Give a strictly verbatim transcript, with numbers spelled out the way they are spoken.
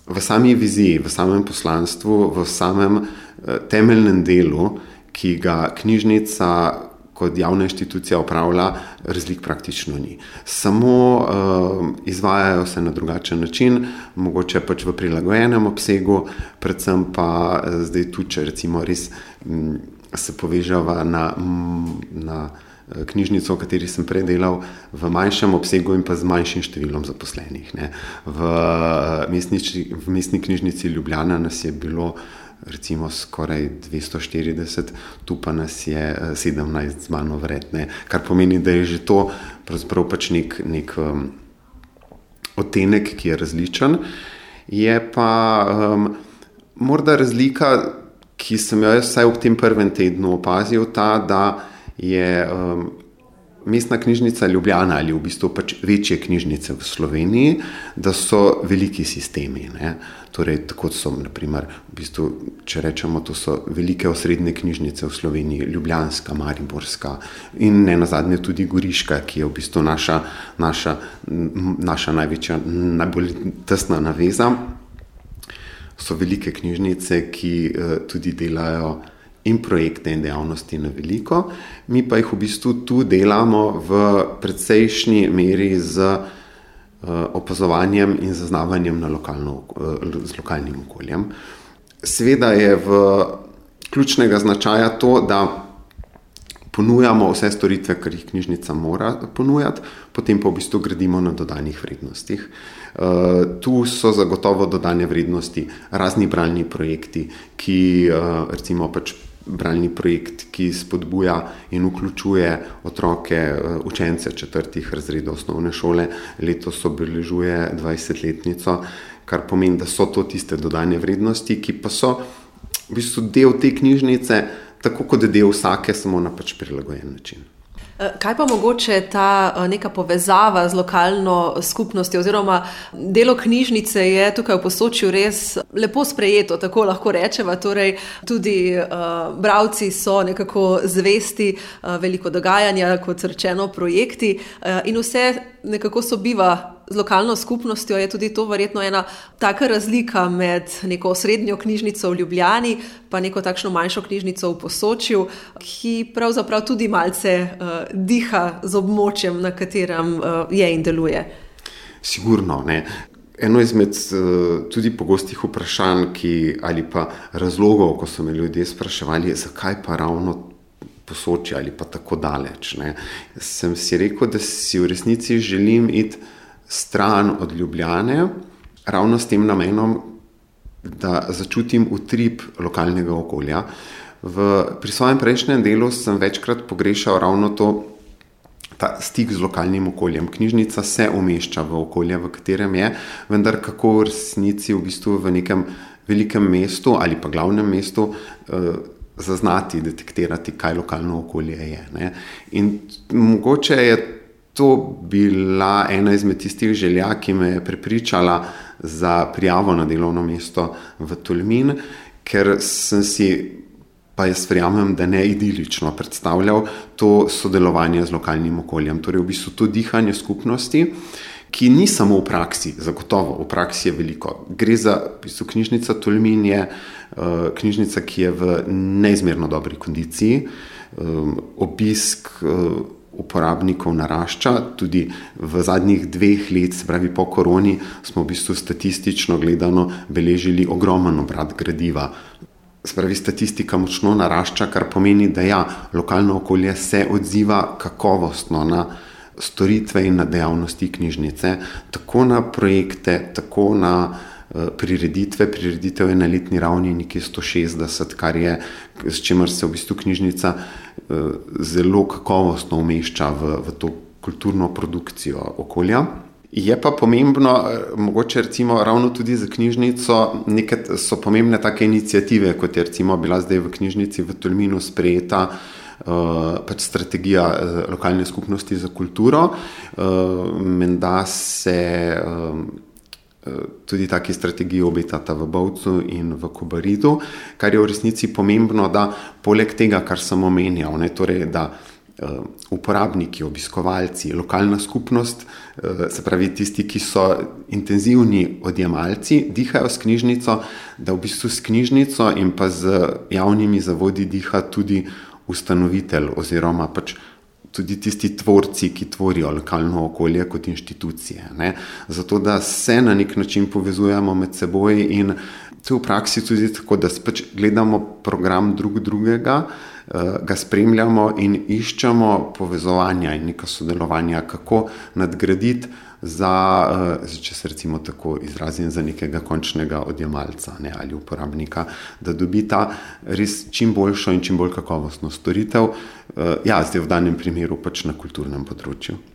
v sami viziji, v samem poslanstvu, v samem uh, temeljnem delu, ki ga knjižnica kot javna inštitucija opravlja, razlik praktično ni. Samo uh, izvajajo se na drugačen način, mogoče pač v prilagojenem obsegu, predvsem pa uh, zdaj tu, če recimo res m, se povežava na, m, na knjižnico, v kateri sem prej delal, v manjšem obsegu in pa z manjšim številom zaposlenih. Ne. V, mestni, v mestni knjižnici Ljubljana nas je bilo recimo skoraj dvesto štirideset, tu pa nas je sedemnajst z mano vredne, kar pomeni, da je že to pravzaprav pač nek, nek um, odtenek, ki je različen. Je pa um, morda razlika, ki sem jo vsaj v tem prvem tednu opazil, ta, da je um, mestna knjižnica Ljubljana ali v bistvu pač večje knjižnice v Sloveniji, da so veliki sistemi. Ne? Torej, tako so, na primer, v bistvu, če rečemo, to so velike osrednje knjižnice v Sloveniji, Ljubljanska, Mariborska in ne nazadnje tudi Goriška, ki je v bistvu naša, naša, naša največja, najbolj tesna naveza. So velike knjižnice, ki uh, tudi delajo in projekte in dejavnosti na veliko. Mi pa jih v bistvu tu delamo v precejšnji meri z opazovanjem in zaznavanjem na lokalno, z lokalnim okoljem. Seveda je v ključnega značaja to, da ponujamo vse storitve, kar jih knjižnica mora ponujati, potem pa v bistvu gradimo na dodanih vrednostih. Tu so zagotovo dodane vrednosti razni bralni projekti, ki recimo pač bralni projekt, ki spodbuja in vključuje otroke, učence četrtih razredov osnovne šole. Letos obeležuje dvajsetletnico, kar pomeni, da so to tiste dodane vrednosti, ki pa so v bistvu del te knjižnice, tako kot del vsake, samo na pač prilagojen način. Kaj pa mogoče ta neka povezava z lokalno skupnostjo oziroma delo knjižnice je tukaj v Posočju res lepo sprejeto, tako lahko rečeva, torej tudi uh, bralci so nekako zvesti, uh, veliko dogajanja, kot rečeno, projekti uh, in vse nekako sobiva z lokalno skupnostjo. Je tudi to verjetno ena taka razlika med neko osrednjo knjižnico v Ljubljani pa neko takšno manjšo knjižnico v Posočju, ki pravzaprav tudi malce uh, diha z območjem, na katerem uh, je in deluje. Sigurno, ne. Eno izmed uh, tudi pogostih vprašanj, ki, ali pa razlogov, ko so me ljudje spraševali, zakaj pa ravno Posočje ali pa tako daleč. Ne. Sem si rekel, da si v resnici želim iti stran od Ljubljane, ravno s tem namenom, da začutim utrip lokalnega okolja. V, pri svojem prejšnjem delu sem večkrat pogrešal ravno to, ta stik z lokalnim okoljem. Knjižnica se umešča v okolje, v katerem je, vendar kako v resnici v bistvu v nekem velikem mestu ali pa glavnem mestu eh, zaznati, detektirati, kaj lokalno okolje je. Ne? In mogoče je to bila ena izmed tistih želja, ki me je prepričala za prijavo na delovno mesto v Tolmin, ker sem si, pa jaz verjamem, da ne idilično predstavljal to sodelovanje z lokalnim okoljem. Torej v bistvu to dihanje skupnosti, ki ni samo v praksi, zagotovo, v praksi je veliko. Gre za v bistvu knjižnica Tolmin je uh, knjižnica, ki je v neizmerno dobri kondiciji. Um, obisk uh, uporabnikov narašča, tudi v zadnjih dveh let, se pravi po koroni, smo v bistvu statistično gledano beležili ogromen obrat gradiva. Se pravi, statistika močno narašča, kar pomeni, da ja, lokalno okolje se odziva kakovostno na storitve in na dejavnosti knjižnice, tako na projekte, tako na uh, prireditve. Prireditev je na letni ravni nekje sto šestdeset, kar je, s čimer se v bistvu knjižnica zelo kakovostno umešča v, v to kulturno produkcijo okolja. Je pa pomembno, mogoče recimo ravno tudi za knjižnico, nekaj so pomembne take iniciative, kot je recimo bila zdaj v knjižnici v Tolminu sprejeta uh, pač strategija uh, lokalne skupnosti za kulturo. Uh, menda se um, tudi taki strategiji obetata v Bovcu in v Kobaridu, kar je v resnici pomembno, da poleg tega, kar sem omenjal, ne, torej, da uporabniki, obiskovalci, lokalna skupnost, se pravi tisti, ki so intenzivni odjemalci, dihajo s knjižnico, da v bistvu s knjižnico in pa z javnimi zavodi diha tudi ustanovitelj oziroma pač tudi tisti tvorci, ki tvorijo lokalno okolje kot inštitucije. Ne? Zato, da se na nek način povezujemo med seboj in to v praksi tudi tako, da pač gledamo program drug drugega, ga spremljamo in iščemo povezovanja in neka sodelovanja, kako nadgraditi za, če se recimo tako izrazim, za nekega končnega odjemalca, ne, ali uporabnika, da dobi ta res čim boljšo in čim bolj kakovostno storitev, ja, zdaj v danem primeru pač na kulturnem področju.